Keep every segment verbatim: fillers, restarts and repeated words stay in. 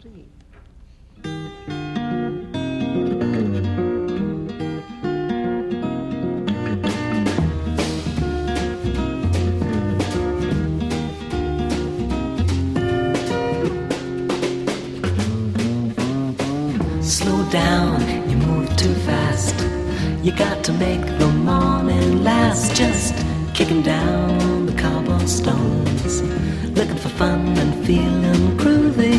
three. Slow down, you move too fast. You got to make the morning last. Just kicking down the cobblestones, looking for fun and feeling groovy.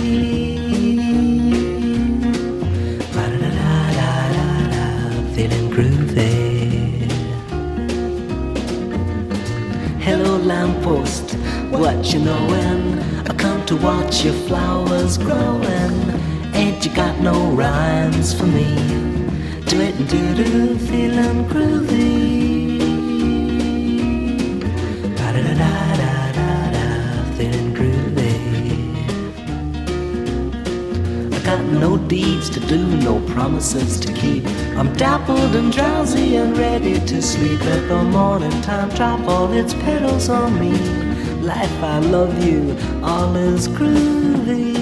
Ba-da-da-da-da-da, feeling groovy. Hello lamppost, what you knowin'? I come to watch your flowers growin'. Ain't you got no rhymes for me? Do it and do-do, feeling groovy. Ba-da-da-da-da-da, feeling groovy. I got no deeds to do, no promises to keep. I'm dappled and drowsy and ready to sleep. Let the morning time drop all its petals on me. Life, I love you, all is groovy.